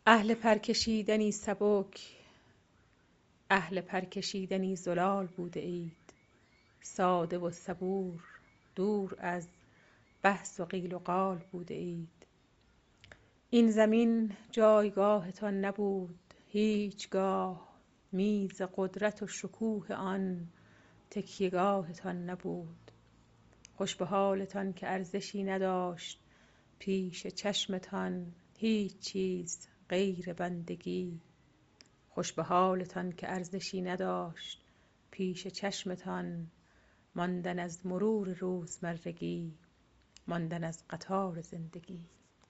اهل پرکشیدنی سبک، اهل پرکشیدنی زلال بوده اید. ساده و صبور، دور از بحث و قیل و قال بوده اید. این زمین جایگاهتان نبود هیچگاه، میز قدرت و شکوه آن تکیهگاهتان نبود. خوش به حالتان که ارزشی نداشت پیش چشمتان هیچ چیز غیر بندگی. خوش به حالتان که ارزشی نداشت پیش چشمتان ماندن از مرور روزمرگی، ماندن از قطار زندگی.